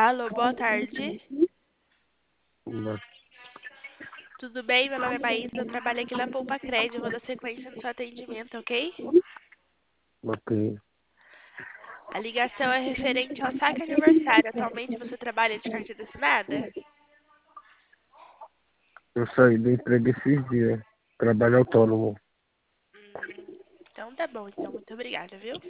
Alô, boa tarde. Mas, Tudo bem? Meu nome é Maísa, eu trabalho aqui na Poupa Crédito, eu vou dar sequência no seu atendimento, ok? ok. A ligação é referente ao saque aniversário. Atualmente você trabalha de carteira assinada? Eu saí do emprego esses dias. Trabalho autônomo. Então tá bom, então. Muito obrigada, viu?